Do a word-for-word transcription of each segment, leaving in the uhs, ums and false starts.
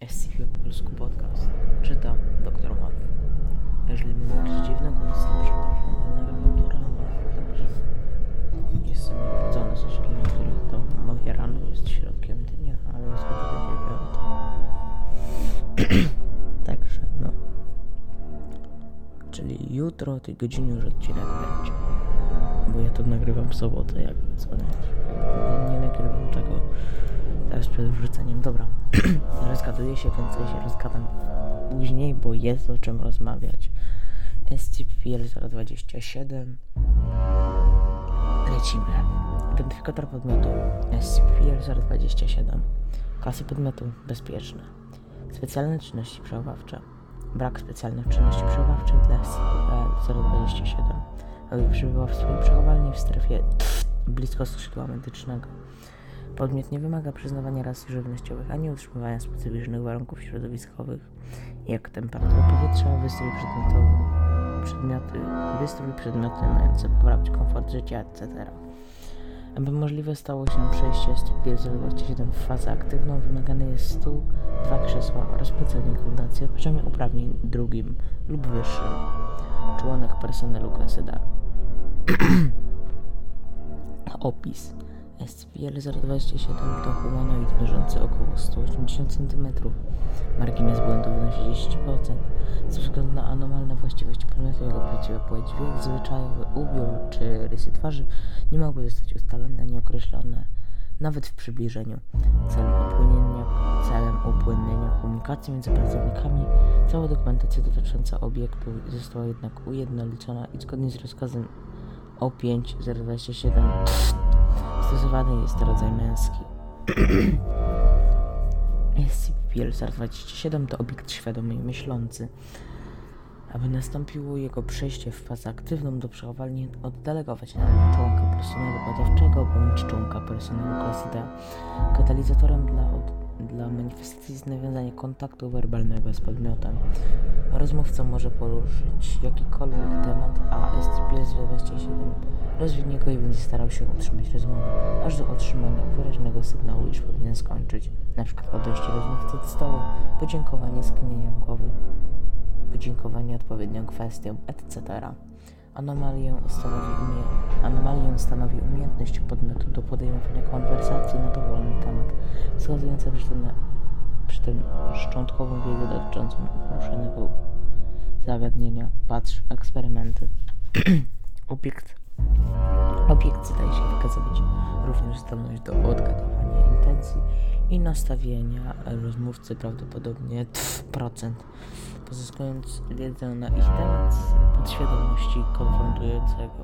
S C P po polsku podcast. Czyta doktor Wolf. Jeżeli mi coś dziwnego jest, to przepraszam, ale nagrywam to rano, także jestem niebudzony z osiedli, na których to moje rano jest środkiem dnia, ale jest godzina dziewiąta. Także no. Czyli jutro o tej godzinie już odcinek będzie. Bo ja to nagrywam w sobotę, jakby co nie. Nie, nie nagrywam tego teraz przed wrzuceniem. Dobra, rozgaduję się, więc ja się rozgadam później, bo jest o czym rozmawiać. S C P L zero dwadzieścia siedem. Lecimy. Identyfikator podmiotu S C P L zero dwadzieścia siedem. Klasy podmiotu bezpieczne. Specjalne czynności przechowawcze. Brak specjalnych czynności przechowawczych dla S C P L zero dwadzieścia siedem. Aby przebywał w swojej przechowalni w strefie blisko skrzydła medycznego. Podmiot nie wymaga przyznawania racji żywnościowych ani utrzymywania specyficznych warunków środowiskowych, jak temperatura powietrza, wystrój przedmiotowy, przedmioty, wystrój przedmioty mające poprawić komfort życia, et cetera. Aby możliwe stało się przejście S C P L zero dwadzieścia siedem w fazę aktywną, wymagane jest stół, dwa krzesła oraz plecownik fundacji o poziomie uprawnień drugim lub wyższym. Członek personelu klasy D. Opis. S C P L zero dwadzieścia siedem to humanoid mierzący około sto osiemdziesiąt centymetrów. Margines błędu wynosi dziesięć procent. Ze względu na anomalne właściwości podmiotu, jego płciowa płeć, wiek, zwyczajowy ubiór czy rysy twarzy nie mogły zostać ustalone ani określone, nawet w przybliżeniu. Celem upłynnienia, celem upłynnienia komunikacji między pracownikami cała dokumentacja dotycząca obiektu została jednak ujednolicona i zgodnie z rozkazem O pięć zero dwadzieścia siedem stosowany jest rodzaj męski. S C P L zero dwadzieścia siedem to obiekt świadomy i myślący. Aby nastąpiło jego przejście w fazę aktywną, do przechowalni oddelegować należy członka personelu badawczego bądź członka personelu klasy D. Katalizatorem dla, od, dla manifestacji jest nawiązanie kontaktu werbalnego z podmiotem. Rozmówca może poruszyć jakikolwiek temat, a S C P L zero dwadzieścia siedem rozwinie go i będzie starał się utrzymać rozmowę, aż do otrzymania wyraźnego sygnału, iż powinien skończyć. Na przykład odejście rozmówcy od stołu, podziękowanie skinieniem głowy, podziękowanie odpowiednią kwestią, et cetera. Anomalię stanowi, umie... Anomalię stanowi umiejętność podmiotu do podejmowania konwersacji na dowolny temat, wskazująca przy tym, przy tym szczątkową wiedzę dotyczącą poruszonego zagadnienia. Patrz, eksperymenty. Obiekt Obiekt zdaje się wykazywać również zdolność do odgadywania intencji i nastawienia rozmówcy, prawdopodobnie procent, pozyskując wiedzę na ich temat z podświadomości konfrontującego.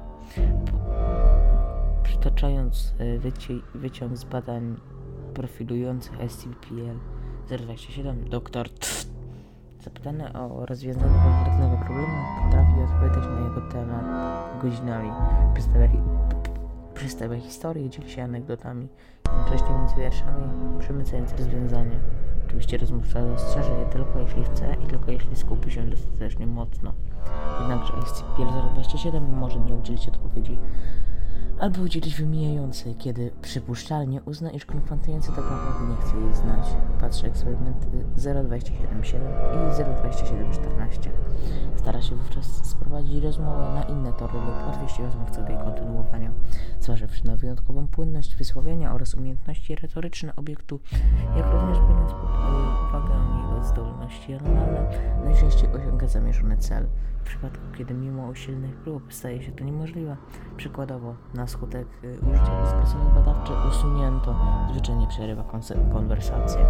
Przytaczając wyci- wyciąg z badań profilujących S C P L zero dwadzieścia siedem, doktor zapytany o rozwiązanie konkretnego problemu potrafi odpowiadać na jego temat godzinami. Przedstawia, hi- przedstawia historię, dzieli się anegdotami, jednocześnie między wierszami przemycając rozwiązanie. Oczywiście rozmówca dostrzeże je tylko jeśli chce i tylko jeśli skupi się dostatecznie mocno. Jednakże S C P L zero dwadzieścia siedem może nie udzielić odpowiedzi albo udzielić wymijającej, kiedy przypuszczalnie uzna, iż konfrontujący tak naprawdę nie chce jej znać. Patrzę eksperymenty zero dwadzieścia siedem siedem i zero dwadzieścia siedem czternaście. Stara się wówczas sprowadzić rozmowę na inne tory lub podwieźć rozmówcę do jej kontynuowania, zważywszy na wyjątkową płynność wysłowienia oraz umiejętności retoryczne obiektu, jak również biorąc pod uwagę jego zdolności anomalne, najczęściej osiąga zamierzony cel. W przypadku, kiedy mimo usilnych prób staje się to niemożliwe, przykładowo na skutek y, użycia bezprecedensowego badawcze usunięto, zwyczajnie przerywa konse- konwersację.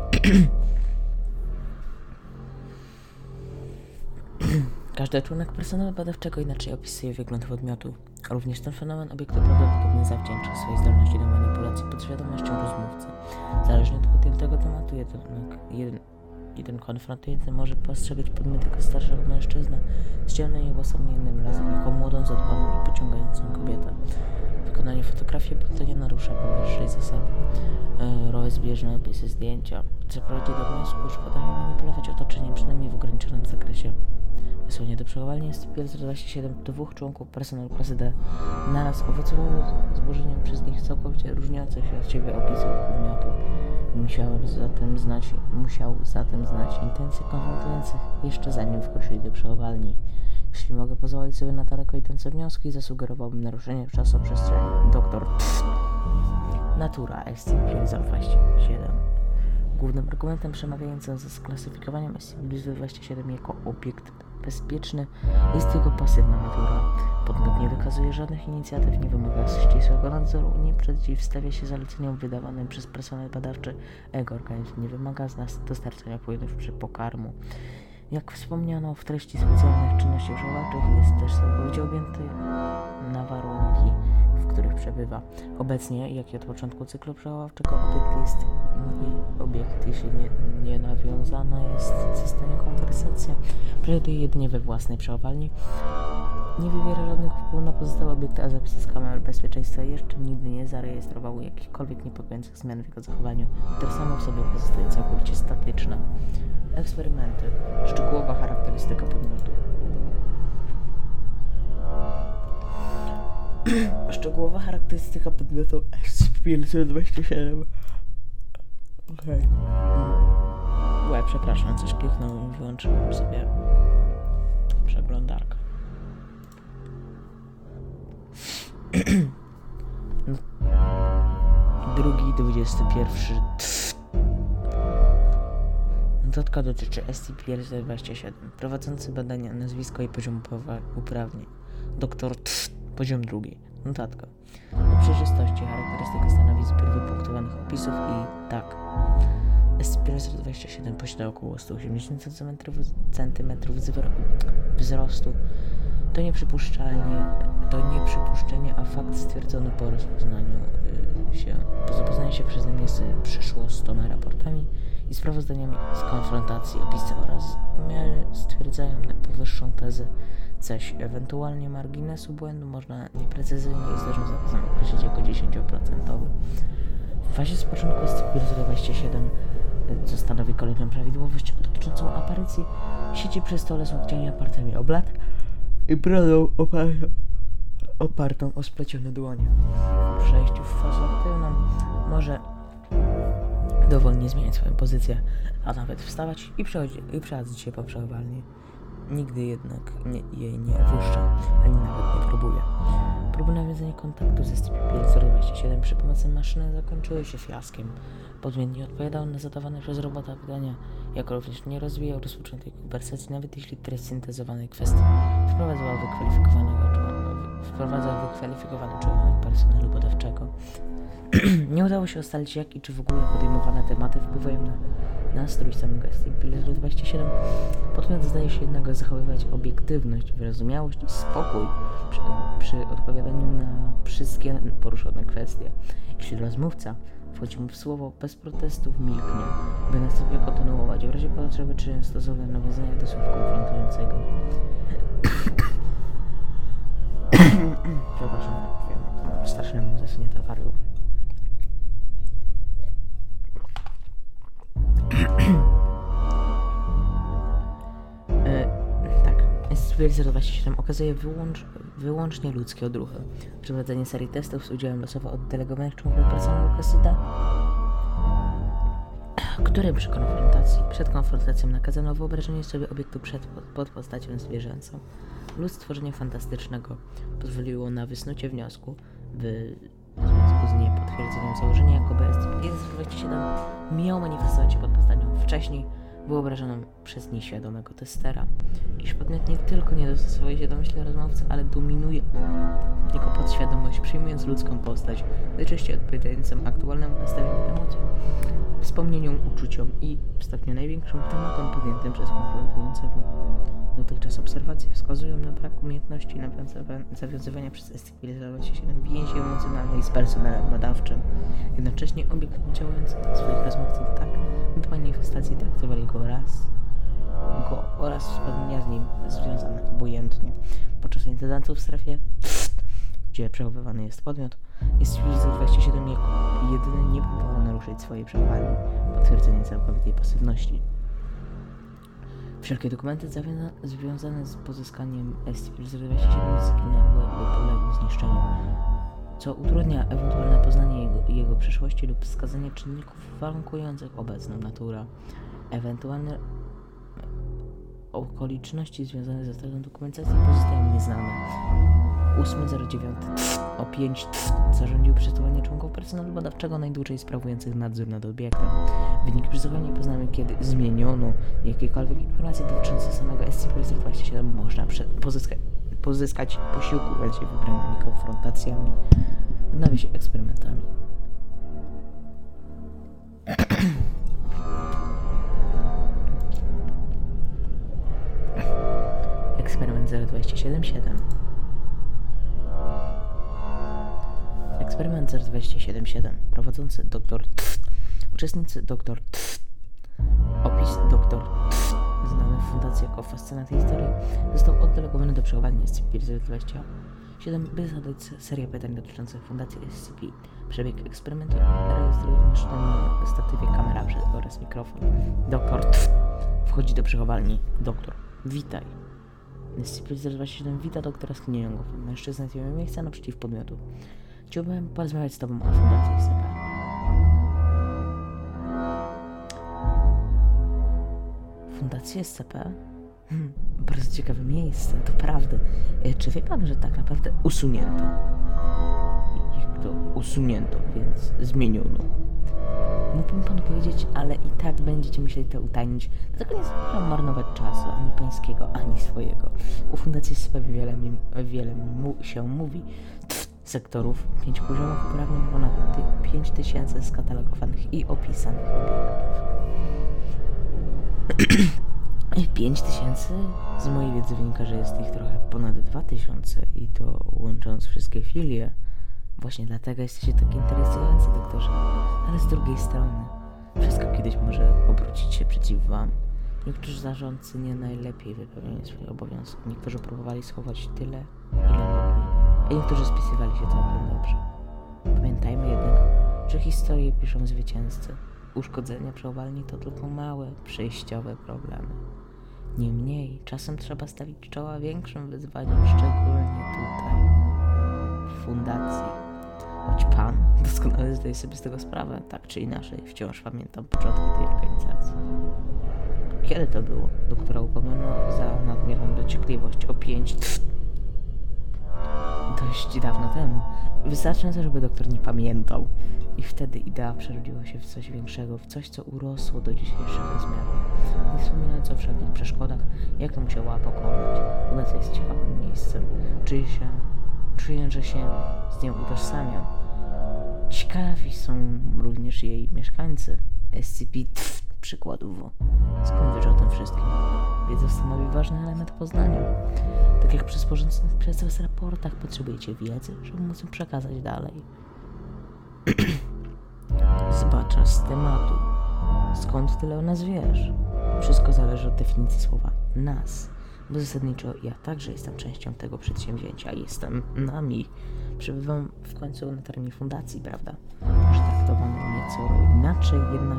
Każdy członek personelu badawczego inaczej opisuje wygląd podmiotu. Również ten fenomen obiektu prawdopodobnie zawdzięcza swojej zdolności do manipulacji podświadomością rozmówcy. Zależnie od podjętego tematu, jednak jeden Jeden konfrontujący może postrzegać podmiot jako starszego mężczyznę z ciemnymi włosami, innym razem jako młodą, zadbaną i pociągającą kobietę. Wykonanie fotografii to nie narusza powyższej zasady. Yy, rozbieżne opisy zdjęcia, co prowadzi do wniosku, że potrafi manipulować otoczeniem przynajmniej w ograniczonym zakresie. Wysłanie do przechowalni S C P L zero dwadzieścia siedem dwóch członków personelu klasy D naraz owocowało złożeniem przez nich całkowicie różniących się od siebie opisów podmiotu. Musiałem zatem znać, musiał zatem znać intencje konfrontujących jeszcze zanim wkroczyli do przechowalni. Jeśli mogę pozwolić sobie na daleko idące wnioski, zasugerowałbym naruszenie czasoprzestrzeni. Doktor Natura S C P zero dwadzieścia siedem. Głównym argumentem przemawiającym za sklasyfikowaniem S C P zero dwadzieścia siedem jako obiekt bezpieczny jest jego pasywna natura. Podmiot nie wykazuje żadnych inicjatyw, nie wymaga ścisłego nadzoru, nie przeciwstawia się zaleceniom wydawanym przez personel badawczy, a jego organizm nie wymaga z nas dostarczania płynów czy pokarmu. Jak wspomniano, w treści specjalnych czynności przechowawczych jest też całkowicie objęty na warunki, w których przebywa. Obecnie, jak i od początku cyklu przechowawczego, obiekt jest obiekt, jeśli nie, nie nawiązana jest ze stanie konwersacja, przewiduje jedynie we własnej przechowalni. Nie wywiera żadnego wpływu na pozostałe obiekty, a zapisy z kamer bezpieczeństwa jeszcze nigdy nie zarejestrowały jakichkolwiek niepokojących zmian w jego zachowaniu, które samo w sobie pozostaje całkowicie statyczne. Eksperymenty. Szczegółowa charakterystyka podmiotu. Szczegółowa charakterystyka podmiotu S C P zero dwadzieścia siedem. Okej. Okay. Łe, przepraszam, coś kliknąłem i wyłączyłem sobie przeglądarkę. Drugi, dwudziesty pierwszy. Notatka dotyczy S C P zero dwadzieścia siedem. Prowadzący badania nazwisko i poziom uprawnień. Doktor Poziom drugi. Notatka. Do przejrzystości charakterystyka stanowi zbiór wypunktowanych opisów i tak. S C P zero dwadzieścia siedem posiada około sto osiemdziesiąt centymetrów wzrostu. To nieprzypuszczalnie, to nieprzypuszczenie, a fakt stwierdzony po rozpoznaniu yy, się, po zapoznaniu się przeze mnie z przyszło stoma raportami i sprawozdaniami z konfrontacji. Opisy oraz miary stwierdzają powyższą tezę, zaś ewentualnie marginesu błędu można nieprecyzyjnie i z dużym zapasem określić jako dziesięć procent. W fazie z początku S C P zero dwadzieścia siedem, co stanowi kolejną prawidłowość dotyczącą aparycji, siedzi przy stole z łokciami opartymi o blat i brodą opartą, opartą o splecione dłonie. W przejściu w fazę aktywną może dowolnie zmieniać swoją pozycję, a nawet wstawać i, i przechadzać się po przechowalni. Nigdy jednak nie, jej nie opuszcza, ani nawet nie próbuje. Próby nawiązania kontaktu z S C P zero dwadzieścia siedem przy pomocy maszyny zakończyły się fiaskiem. Podmiot nie odpowiadał na zadawane przez robota pytania, jak również nie rozwijał rozpoczętej konwersacji, nawet jeśli treść syntezowanej kwestii wprowadzała wykwalifikowanego wprowadzał wykwalifikowany członek personelu badawczego. Nie udało się ustalić, jak i czy w ogóle podejmowane tematy wpływają na nastrój samego S C P zero dwadzieścia siedem. Podmiot zdaje się jednak zachowywać obiektywność, wyrozumiałość i spokój przy, przy odpowiadaniu na wszystkie poruszone kwestie. Jeśli rozmówca wchodzi mu w słowo, bez protestów milknie, by następnie kontynuować w razie potrzeby czy stosowne nawiązania do słów konfrontującego. Przepraszam, wiem, mam straszne zasunięte wargi. e, tak, S C P zero dwadzieścia siedem okazuje wyłącz, wyłącznie ludzkie odruchy. Przeprowadzenie serii testów z udziałem losowo oddelegowanych członków personelu klasy D, którym przy konfrontacji, przed konfrontacją nakazano wyobrażenie sobie obiektu przed, pod postacią zwierzęcą lub stworzenie fantastycznego pozwoliło na wysnucie wniosku w związku z niepotwierdzeniem założenia, jakoby S C P zero dwadzieścia siedem miał manifestować się pod postacią wcześniej wyobrażoną przez nieświadomego testera, iż podmiot nie tylko nie dostosowuje się do myśli rozmówcy, ale dominuje jego podświadomość, przyjmując ludzką postać, najczęściej odpowiadającą aktualnemu nastawieniu emocjom, wspomnieniom, uczuciom i w stopniu największym tematom podjętym przez konfrontującego. Dotychczas obserwacje wskazują na brak umiejętności zawiązywania przez S C P zero dwadzieścia siedem więzi emocjonalnej z personelem badawczym. Jednocześnie obiekt działający na swoich rozmówców tak, by manifestacji traktowali go raz go oraz wspomnienia z nim związane obojętnie. Podczas incydentów w strefie, gdzie przechowywany jest podmiot, S C P zero dwadzieścia siedem jako jedyny nie próbował naruszyć swojej przechowalni, potwierdzenie całkowitej pasywności. Wszelkie dokumenty związane z pozyskaniem S C P zero dwadzieścia siedem zginęły lub uległy zniszczeniu. co utrudnia ewentualne poznanie jego, jego przyszłości lub wskazanie czynników warunkujących obecną naturę. Ewentualne okoliczności związane ze stratą dokumentacji pozostają nieznane. ósmy zero dziewięć o pięć zarządził przesyłanie członków personelu badawczego najdłużej sprawujących nadzór nad obiektem. Wynik przesłuchania poznamy, kiedy zmieniono jakiekolwiek informacje dotyczące samego S C P dwadzieścia siedem można pozyskać, pozyskać posiłku bardziej wybranymi konfrontacjami w nawiasie eksperymentami. Eksperyment zero dwadzieścia siedem siedem. Eksperyment zero dwadzieścia siedem siedem. Prowadzący doktor T. Uczestnicy doktor T. Opis doktor T. Znany w fundacji jako fascynacja historii został oddelegowany do przechowania S C P zero dwadzieścia siedem, by zadać serię pytań dotyczących fundacji S C P. Przebieg eksperymentu rejestruje umieszczony na statywie kamera oraz mikrofon. Doktor T. Wchodzi do przechowalni. Doktor, witaj. S C P zero dwadzieścia siedem wita doktora skinieniowego. Mężczyzna zajmuje miejsce naprzeciw podmiotu. Chciałbym porozmawiać z tobą o fundacji S C P. Fundacja S C P? Hmm, bardzo ciekawe miejsce, to prawda. E, czy wie pan, że tak naprawdę usunięto? Jak to usunięto, więc zmieniono. Mógłbym panu powiedzieć, ale i tak będziecie musieli to utajnić. Dlatego nie zamierzam marnować czasu, ani pańskiego, ani swojego. U Fundacji S C P wiele, mi, wiele mu się mówi. Sektorów, pięć poziomów uprawnień, ponad pięć tysięcy skatalogowanych i opisanych obiektów. pięć tysięcy? Z mojej wiedzy wynika, że jest ich trochę ponad dwa tysiące i to łącząc wszystkie filie. Właśnie dlatego jesteście tak interesujący, doktorze. Ale z drugiej strony, wszystko kiedyś może obrócić się przeciw wam. Niektórzy zarządcy nie najlepiej wypełniali swoje obowiązki. Niektórzy próbowali schować tyle, ile mogli. A niektórzy spisywali się całkiem dobrze. Pamiętajmy jednak, że historię piszą zwycięzcy. Uszkodzenia przechowalni to tylko małe, przejściowe problemy. Niemniej, czasem trzeba stawić czoła większym wyzwaniom, szczególnie tutaj, w fundacji. Choć pan doskonale zdaje sobie z tego sprawę, tak czy inaczej, wciąż pamiętam początki tej organizacji. Kiedy to było? Doktora upomniano za nadmierną dociekliwość o pięć... Dość dawno temu. Wystarczająco, żeby doktor nie pamiętał. I wtedy idea przerodziła się w coś większego, w coś, co urosło do dzisiejszych rozmiarów. Nie wspominając o wszelkich przeszkodach, jak to musiała pokonać. Fundacja jest ciekawym miejscem. Czuję się, czuję, że się z nią utożsamiam. Ciekawi są również jej mieszkańcy. S C P przykładowo. Skąd wiesz o tym wszystkim? Wiedza stanowi ważny element poznania. Tak jak przy sporządzonych przez was raportach potrzebujecie wiedzy, żeby móc ją przekazać dalej. Zbaczasz z tematu. Skąd tyle o nas wiesz? Wszystko zależy od definicji słowa nas. Bo zasadniczo ja także jestem częścią tego przedsięwzięcia. Jestem nami. Przebywam w końcu na terenie fundacji, prawda? Może traktowano nieco inaczej, jednak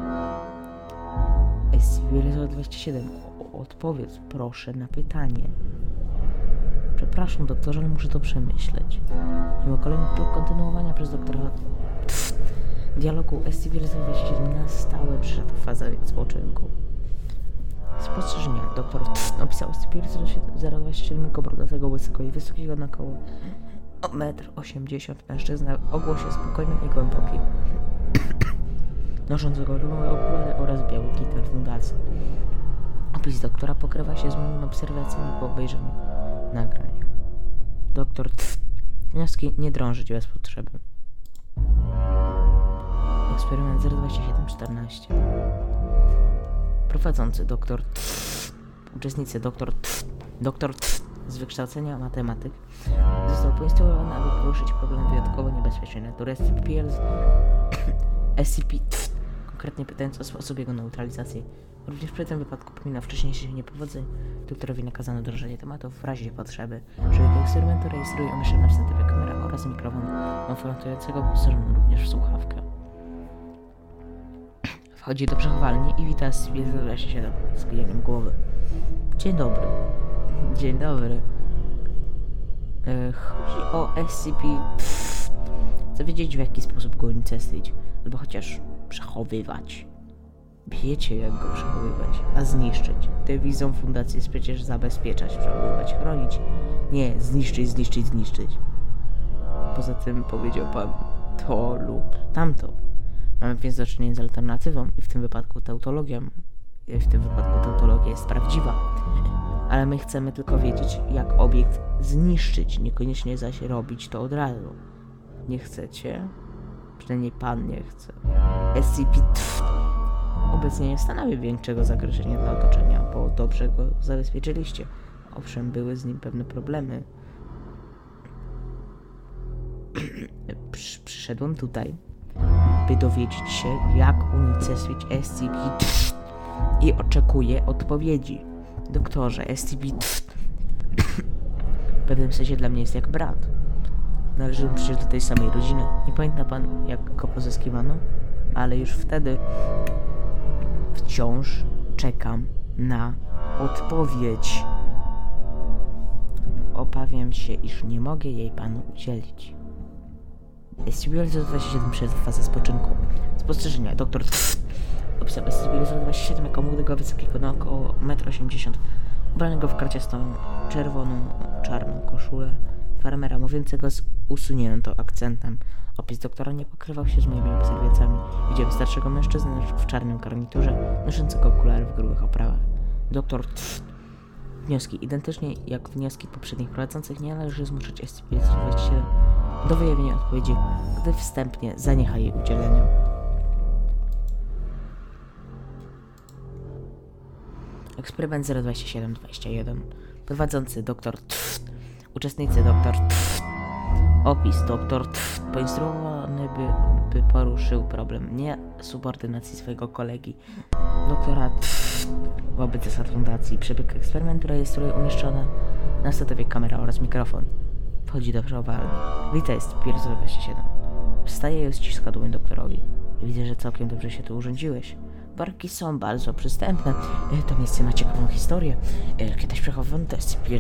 S C P zero dwadzieścia siedem. Odpowiedz proszę na pytanie. Przepraszam, doktorze, ale muszę to przemyśleć. Mimo kolejnych prób kontynuowania przez doktora Pff, dialogu S C P zero dwadzieścia siedem na stałe przyszedł faza spoczynku. Spostrzeżenie. Doktor Pff, opisał S C P zero dwadzieścia siedem jako brodatego, łysego i wysokiego na około metr osiemdziesiąt mężczyznę o głosie spokojnym i głębokim. Nosząc kolorowe okulary oraz biały kitel fundacji. Opis doktora pokrywa się z moimi obserwacjami po obejrzeniu nagrania. Doktor Tf. Wnioski nie drążyć bez potrzeby. Eksperyment zero dwadzieścia siedem czternaście. Prowadzący doktor Tf. Uczestnicy doktor Tf. Doktor Tf. Z wykształcenia matematyk został poinstruowany, aby poruszyć problem wyjątkowo niebezpiecznej natury S C P Tf. Konkretnie pytając o sposób jego neutralizacji. Również przy tym wypadku pomimo wcześniejszych niepowodzeń, doktorowi nakazano drążenie tematu w razie potrzeby. Przebieg eksperymentu rejestruje umieszczona w statywie kamera oraz mikrofon konfrontującego wyposażoną również w słuchawkę. Wchodzi do przechowalni i wita S C P zero dwadzieścia siedem z kijaniem głowy. Dzień dobry. Dzień dobry. Yy, chodzi o S C P... Pff. Chcę wiedzieć, w jaki sposób go unicestwić, albo chociaż przechowywać. Wiecie, jak go przechowywać, a zniszczyć. Dewizą fundacji jest przecież zabezpieczać, przechowywać, chronić. Nie, zniszczyć, zniszczyć, zniszczyć. Poza tym powiedział pan to lub tamto. Mamy więc do czynienia z alternatywą i w tym wypadku tautologią. W tym wypadku tautologia jest prawdziwa. Ale my chcemy tylko wiedzieć, jak obiekt zniszczyć, niekoniecznie zaś robić to od razu. Nie chcecie? Przynajmniej pan nie chce. S C P obecnie nie stanowi większego zagrożenia dla otoczenia, bo dobrze go zabezpieczyliście. Owszem, były z nim pewne problemy. Przy, przyszedłem tutaj, by dowiedzieć się, jak unicestwić S C P i oczekuję odpowiedzi. Doktorze, S C P w pewnym sensie dla mnie jest jak brat. Należymy przecież do tej samej rodziny. Nie pamięta pan, jak go pozyskiwano? Ale już wtedy wciąż czekam na odpowiedź. Obawiam się, iż nie mogę jej panu udzielić. S C P dwadzieścia siedem przed fazę spoczynku. Spostrzeżenia. Doktor obserwuje S C P dwadzieścia siedem jako młodego wysokiego na około metr osiemdziesiąt, ubranego w kraciastą, czerwoną, czarną koszulę farmera, mówiącego z usunięto akcentem. Opis doktora nie pokrywał się z moimi obserwacjami. Widziałem starszego mężczyznę w czarnym garniturze, noszącego okulary w grubych oprawach. Doktor tf. Wnioski. Identycznie jak wnioski poprzednich prowadzących, nie należy zmuszać S C P dwadzieścia siedem do wyjawienia odpowiedzi, gdy wstępnie zaniecha jej udzielenia. Eksperyment zero dwadzieścia siedem dwadzieścia jeden. Prowadzący doktor tf. Uczestnicy doktor tf. Opis doktor tf. Poinstruowany by, by poruszył problem niesubordynacji swojego kolegi. Doktora tf. Wobec zasad fundacji. Przebieg eksperymentu rejestruje umieszczone na statowie kamera oraz mikrofon. Wchodzi do przełowalni. Witaj, jest Pier zero dwadzieścia siedem. Wstaje i ściska dłoń doktorowi. Widzę, że całkiem dobrze się tu urządziłeś. Barki są bardzo przystępne. To miejsce ma ciekawą historię. Kiedyś przechowywano to S C P L,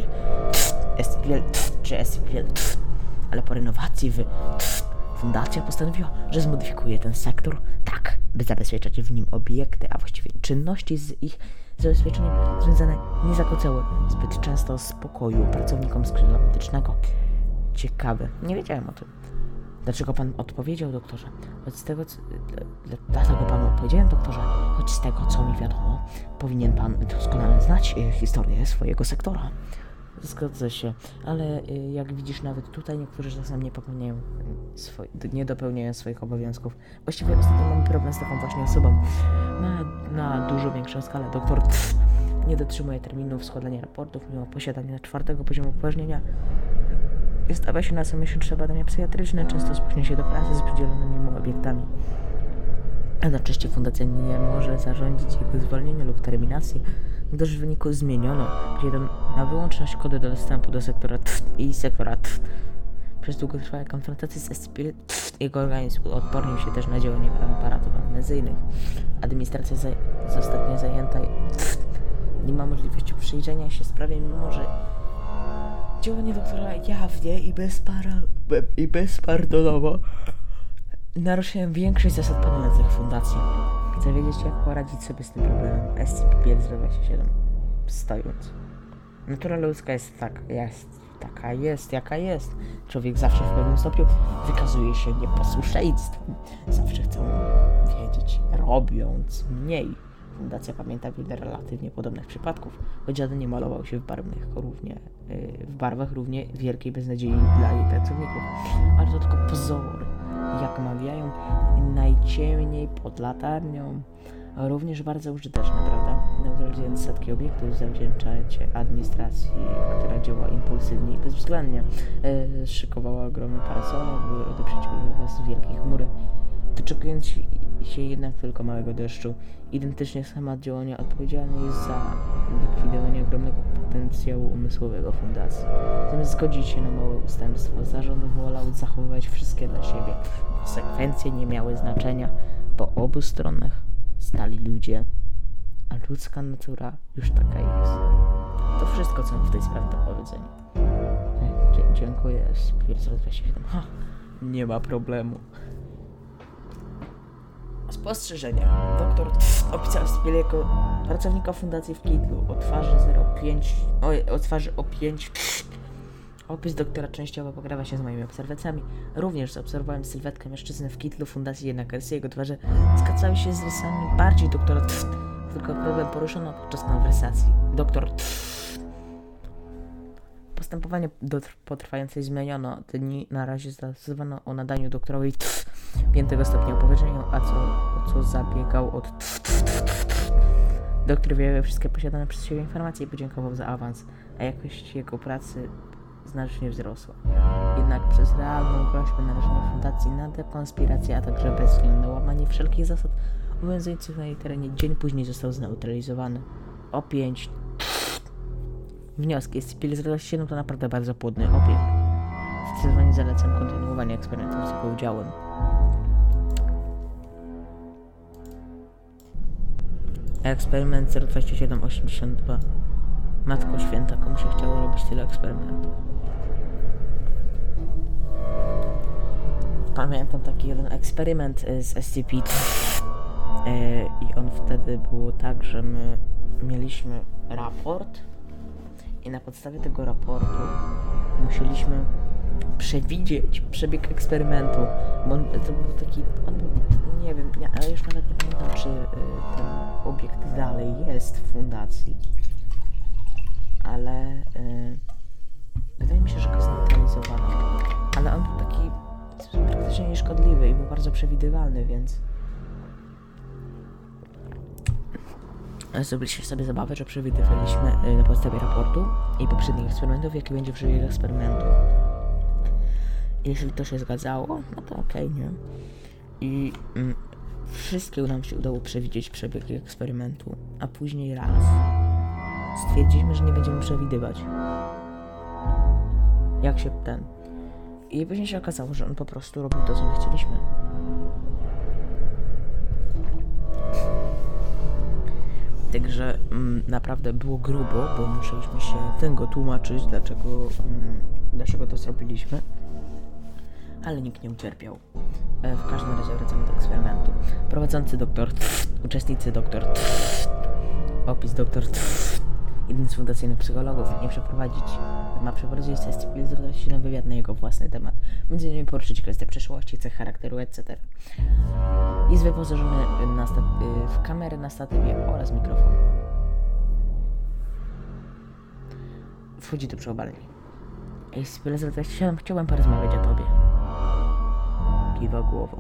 S C P L czy S C P L, ale po renowacji w fundacja postanowiła, że zmodyfikuje ten sektor tak, by zabezpieczać w nim obiekty, a właściwie czynności z ich zabezpieczeniem związane nie zakłócały zbyt często spokoju pracownikom skrzydła medycznego. Ciekawe, nie wiedziałem o tym. Dlaczego pan odpowiedział, doktorze? Choć z tego, co... Dlatego panu odpowiedziałem, doktorze, choć z tego, co mi wiadomo, powinien pan doskonale znać e, historię swojego sektora. Zgodzę się, ale e, jak widzisz, nawet tutaj niektórzy czasem nie popełniają swoi... nie dopełniają swoich obowiązków. Właściwie ostatnio mamy problem z taką właśnie osobą. Na, na dużo większą skalę. Doktor pff, nie dotrzymuje terminów składania raportów, mimo posiadania czwartego poziomu upoważnienia. Stawia się na comiesięczne badania psychiatryczne, często spóźnia się do pracy z przydzielonymi mu obiektami. Jednocześnie fundacja nie może zarządzić jego zwolnienia lub terminacji, gdyż w wyniku zmieniono jeden na wyłączność kody do dostępu do sektora T i sektora T. Przez długotrwałe konfrontacje z S C P jego organizm odpornił się też na działanie aparatów amnezyjnych. Administracja za jest ostatnio zajęta i nie ma możliwości przyjrzenia się sprawie, mimo że działanie doktora jawnie i, bezpara, i bezpardonowo naruszają większość zasad panujących w fundacji. Chcę wiedzieć, jak poradzić sobie z tym problemem S C P dwadzieścia siedem stojąc. Natura ludzka jest tak, jest, taka jest, jaka jest. Człowiek zawsze w pewnym stopniu wykazuje się nieposłuszeństwem. Zawsze chcą wiedzieć, robiąc mniej. Fundacja pamięta wiele relatywnie podobnych przypadków, choć żaden nie malował się w barwnych równie, yy, w barwach równie wielkiej beznadziei dla jej pracowników. Ale to tylko pozory, jak mawiają, najciemniej pod latarnią. Również bardzo użyteczne, prawda? Neutralizując setki obiektów, zawdzięczacie administracji, która działa impulsywnie i bezwzględnie. Yy, szykowała ogromne parasole, by odeprzeć was z wielkiej chmury. Doczekując się jednak tylko małego deszczu, identycznie schemat działania odpowiedzialny jest za likwidowanie ogromnego potencjału umysłowego fundacji. Zamiast zgodzić się na małe ustępstwo, zarząd wolał zachowywać wszystkie dla siebie. Konsekwencje nie miały znaczenia, po obu stronach stali ludzie, a ludzka natura już taka jest. To wszystko, co mam w tej sprawie do powiedzenia. Dzie dziękuję, Spirit dwadzieścia siedem. Ha, Nie ma problemu. Spostrzeżenie. Doktor opisał Spiel jako pracownika fundacji w Kitlu o twarzy zero pięć, o, o twarzy o pięć. Opis doktora częściowo pokrywa się z moimi obserwacjami. Również zaobserwowałem sylwetkę mężczyzny w Kitlu fundacji, jednak rysy jego twarzy zgadzały się z rysami bardziej doktora Tf. Tylko problem poruszono podczas konwersacji. Doktor Tf. Postępowanie do potrwającej zmieniono dni. Na razie zdecydowano o nadaniu doktorowi Tf. piątego stopnia upoważnienia, a co, o co zabiegał od Tf, tf, tf, tf. Doktor wyjawił wszystkie posiadane przez siebie informacje i podziękował za awans, a jakość jego pracy znacznie wzrosła. Jednak przez realną groźbę narażenia fundacji na dekonspirację, a także bezwzględne łamanie wszelkich zasad obowiązujących na jej terenie, dzień później został zneutralizowany. O pięć. Wnioski. Spiel zero siedem to naprawdę bardzo płodny obiekt. Zdecydowanie zalecam kontynuowanie eksperymentów z jego udziałem. Eksperyment zero dwadzieścia siedem osiemdziesiąt dwa. Matko Święta, komu się chciało robić tyle eksperymentów. Pamiętam taki jeden eksperyment z S C P i on wtedy było tak, że my mieliśmy raport i na podstawie tego raportu musieliśmy przewidzieć przebieg eksperymentu, bo on, to był taki, on był, nie wiem, nie, ale już nawet nie pamiętam, czy y, ten obiekt dalej jest w fundacji, ale y, wydaje mi się, że go zneutralizowano, ale on był taki praktycznie nieszkodliwy i był bardzo przewidywalny, więc zrobiliśmy sobie zabawę, że przewidywaliśmy y, na podstawie raportu i poprzednich eksperymentów, jaki będzie przebieg eksperymentu. Jeśli to się zgadzało, no to okej, okay, nie? I mm, wszystkiego nam się udało przewidzieć przebieg eksperymentu, a później raz stwierdziliśmy, że nie będziemy przewidywać. Jak się ten... I później się okazało, że on po prostu robił to, co my chcieliśmy. Także mm, naprawdę było grubo, bo musieliśmy się tego tłumaczyć, dlaczego, mm, dlaczego to zrobiliśmy. Ale nikt nie ucierpiał. E, w każdym razie wracamy do eksperymentu. Prowadzący doktor Tf, uczestnicy doktor Tf, opis doktor Tf, jeden z fundacyjnych psychologów nie przeprowadzić, ma przeprowadzić test i zrobić się na wywiad na jego własny temat. Między innymi poruszyć kwestie przeszłości, cech charakteru, et cetera. Jest wyposażony na stat- w kamerę na statywie oraz mikrofon. Wchodzi do przeobalni. Ej, Spiel zero dwadzieścia siedem, chciałbym porozmawiać o tobie. Kiwa głową.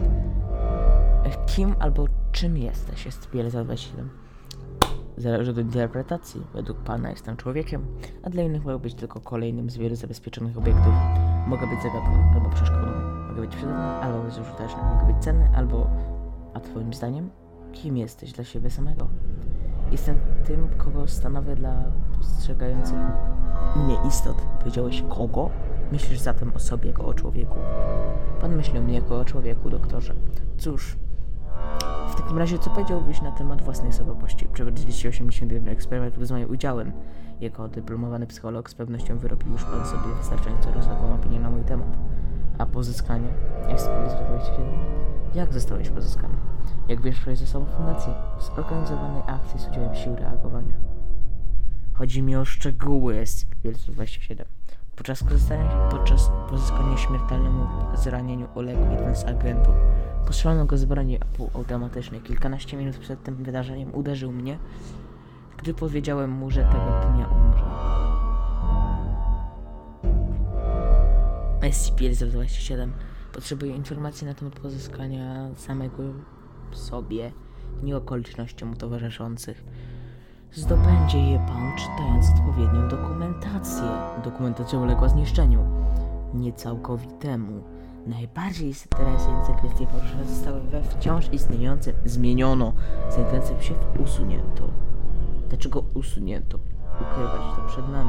Kim albo czym jesteś, jest Spiel zero dwadzieścia siedem? Zależy od interpretacji. Według pana jestem człowiekiem, a dla innych mogę być tylko kolejnym z wielu zabezpieczonych obiektów. Mogę być zagadką albo przeszkodą. Mogę być przydatny albo bezużyteczny. Mogę być cenny albo... A twoim zdaniem? Kim jesteś dla siebie samego? Jestem tym, kogo stanowię dla postrzegających mnie istot. Powiedziałeś kogo? Myślisz zatem o sobie jako o człowieku. Pan myśli o mnie jako o człowieku, doktorze. Cóż, w takim razie co powiedziałbyś na temat własnej osobowości? Przeprowadziliście osiemdziesiąt jeden eksperymentów z moim udziałem. Jako dyplomowany psycholog z pewnością wyrobił już pan sobie wystarczająco rozległą opinię na mój temat. A pozyskanie? Jest dwadzieścia siedem. Jak zostałeś pozyskany? Jak większość ze sobą fundacji? W zorganizowanej akcji z udziałem sił reagowania. Chodzi mi o szczegóły, jest dwadzieścia siedem. Podczas korzystania, podczas pozyskania śmiertelnemu zranieniu uległ jeden z agentów. Postrzelono go z broni półautomatycznej. Kilkanaście minut przed tym wydarzeniem uderzył mnie, gdy powiedziałem mu, że tego dnia umrze. S C P zero dwadzieścia siedem potrzebuje informacji na temat pozyskania samego sobie, nie okolicznościom towarzyszących. Zdobędzie je pan, czytając odpowiednią dokumentację. Dokumentacja uległa zniszczeniu. Niecałkowitemu. Najbardziej interesujące kwestie poruszone zostały we wciąż istniejącym. Zmieniono. Sentencję się usunięto. Dlaczego usunięto? Ukrywać to przed nami.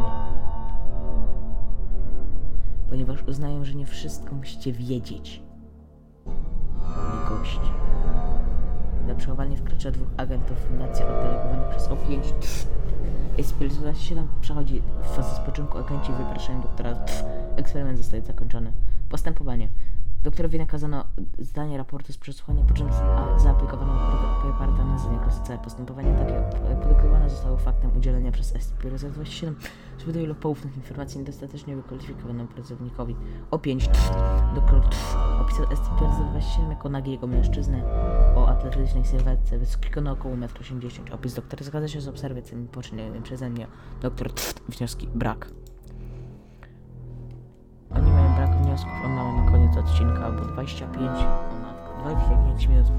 Ponieważ uznają, że nie wszystko musicie wiedzieć. Nie gość. Na przechowanie wkracza dwóch agentów fundacji oddelegowanych przez O pięć. S C P dwadzieścia siedem przechodzi w fazę spoczynku, agenci wypraszają doktora. Eksperyment zostaje zakończony. Postępowanie. Doktorowi nakazano zdanie raportu z przesłuchania, po czym za- zaaplikowano preparaty za niego całe postępowanie. Takie podyktowane zostało faktem udzielenia przez S C P R dwadzieścia siedem zbyt wielu poufnych informacji niedostatecznie wykwalifikowanemu pracownikowi. O pięć. Doktor opisał S C P R dwadzieścia siedem jako nagiego mężczyznę o atletycznej sylwetce, wysokiego na około metr osiemdziesiąt. Opis doktora zgadza się z obserwacjami poczynionymi przeze mnie. Doktor wnioski brak. Oni mają brak wniosków, a mamy na koniec odcinka, albo dwadzieścia pięć, o matko, dwadzieścia pięć minut.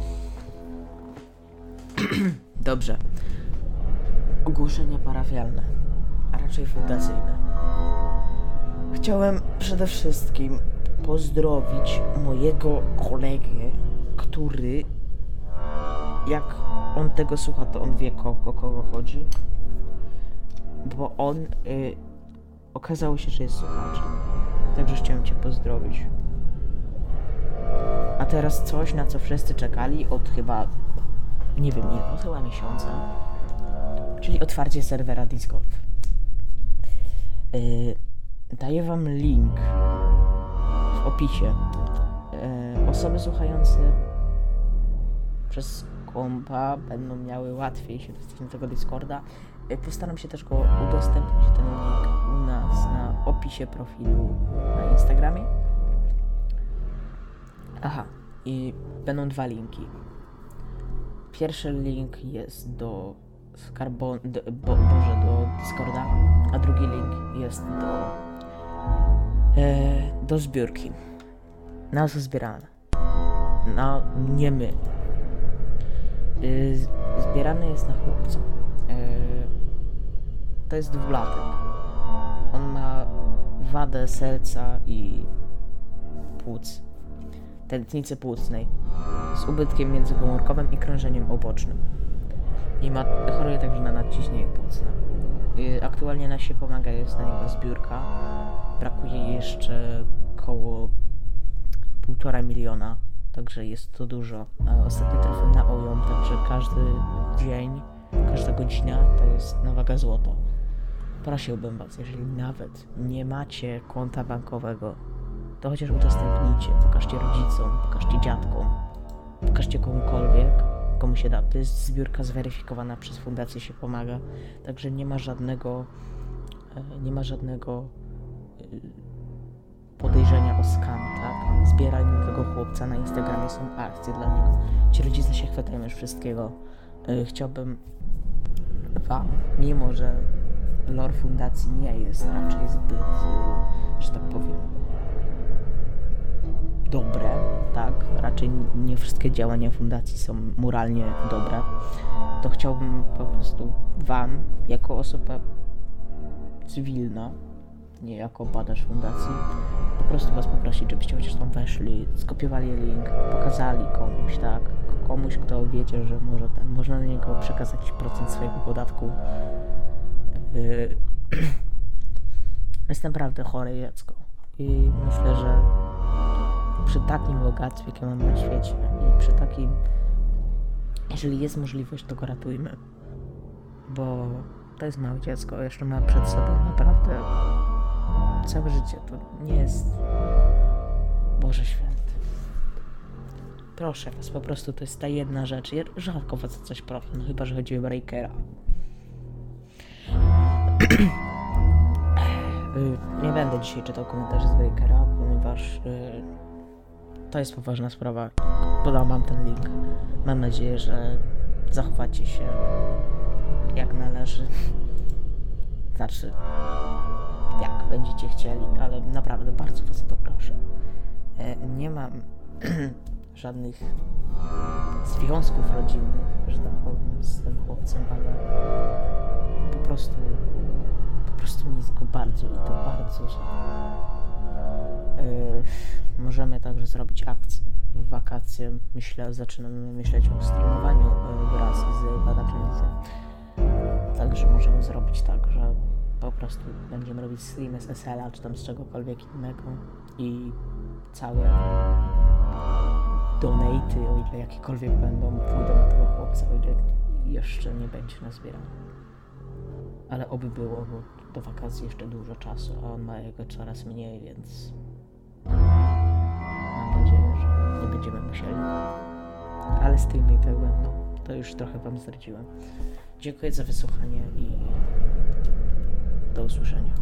Dobrze. Ogłoszenia parafialne, a raczej fundacyjne. Chciałem przede wszystkim pozdrowić mojego kolegę, który, jak on tego słucha, to on wie, o kogo chodzi, bo on y, okazało się, że jest słuchaczem. Także chciałem cię pozdrowić. A teraz coś, na co wszyscy czekali od chyba, nie wiem ile, od chyba miesiąca. Czyli otwarcie serwera Discord. Yy, daję wam link w opisie. Yy, osoby słuchające przez kompa będą miały łatwiej się dostać do tego Discorda. Yy, postaram się też go udostępnić, ten link u nas na opisie profilu na Instagramie. Aha, i będą dwa linki. Pierwszy link jest do Skarbon... Do, bo, Boże, do Discorda, a drugi link jest do e, do zbiórki. Na co zbierane? No, nie my. E, zbierany jest na chłopca. E, to jest dwulatek. On ma wadę serca i płuc. Tętnicy płucnej z ubytkiem międzykomórkowym i krążeniem obocznym. I ma, choruje także na nadciśnienie płucne. Yy, aktualnie na się pomaga, jest na niego zbiórka. Brakuje jeszcze koło półtora miliona, także jest to dużo. A ostatnio trafił na ojom, także każdy dzień, każda godzina to jest na wagę złota. Prosiłbym was, jeżeli nawet nie macie konta bankowego, to chociaż udostępnijcie, pokażcie rodzicom, pokażcie dziadkom, pokażcie komukolwiek, komu się da. To jest zbiórka zweryfikowana przez Fundację Się Pomaga, także nie ma żadnego, nie ma żadnego podejrzenia o skam, tak? Zbieranie tego chłopca na Instagramie, są akcje dla niego. Ci rodzice się chwytają już wszystkiego. Chciałbym wam, mimo że lore Fundacji nie jest raczej zbyt, że tak powiem, dobre, tak? Raczej nie wszystkie działania fundacji są moralnie dobre. To chciałbym po prostu wam, jako osoba cywilna, nie jako badacz fundacji, po prostu was poprosić, żebyście chociaż tam weszli, skopiowali link, pokazali komuś, tak? Komuś, kto wiecie, że może ten, można na niego przekazać procent swojego podatku. Yy, jest naprawdę chore dziecko i myślę, że przy takim bogactwie, jakie mam na świecie i przy takim, jeżeli jest możliwość, to go ratujmy, bo to jest małe dziecko, jeszcze ma przed sobą naprawdę całe życie, to nie jest Boże Święty. Proszę was, po prostu to jest ta jedna rzecz, ja rzadko was o coś proszę, no chyba, że chodzi o Breakera. Nie będę dzisiaj czytał komentarzy z Breakera, ponieważ yy, to jest poważna sprawa. Podam wam ten link. Mam nadzieję, że zachowacie się jak należy. Znaczy, jak będziecie chcieli, ale naprawdę bardzo was o to proszę. Yy, nie mam żadnych związków rodzinnych, że tak powiem, z tym chłopcem, ale po prostu po prostu mi jest go bardzo i to bardzo, że yy, możemy także zrobić akcję w wakacje. Myślę, zaczynamy myśleć o streamowaniu yy, wraz z badaczem. Także możemy zrobić tak, że po prostu będziemy robić streamy z S L a czy tam z czegokolwiek innego i całe donaty, o ile jakiekolwiek będą, pójdą na tego chłopca, o ile jeszcze nie będzie nazbierane. Ale oby było, bo do wakacji jeszcze dużo czasu, a on ma jego coraz mniej, więc będziemy musieli. Ale z tymi tak będą. To już trochę wam zdradziłem. Dziękuję za wysłuchanie i do usłyszenia.